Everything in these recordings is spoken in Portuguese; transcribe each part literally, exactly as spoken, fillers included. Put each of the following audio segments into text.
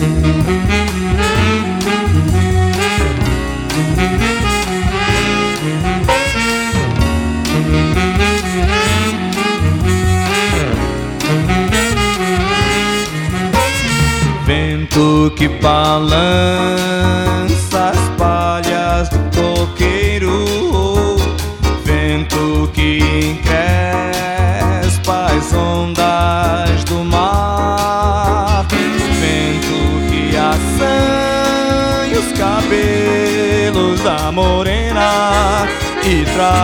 Vento que balança as palhas do coqueiro, vento que encrespa as ondas do mar, vento que assanha os cabelos da morena e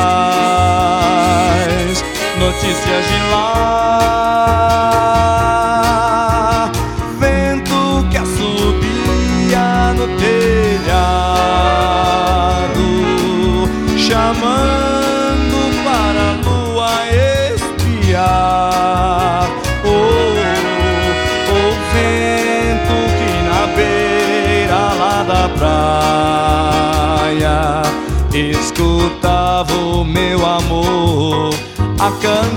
traz notícias de lá. Vento que assobia no telhado, chamando para a lua espiar. Oh, oh, vento que na beira lá da praia escutava o meu amor a cantar.